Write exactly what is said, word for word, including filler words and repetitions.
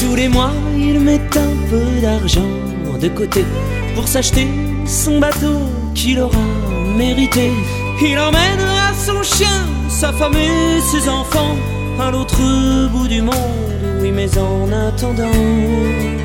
Tous les mois, il met un peu d'argent de côté pour s'acheter son bateau qu'il aura mérité. Il emmènera son chien, sa femme et ses enfants à l'autre bout du monde. Oui, mais en attendant,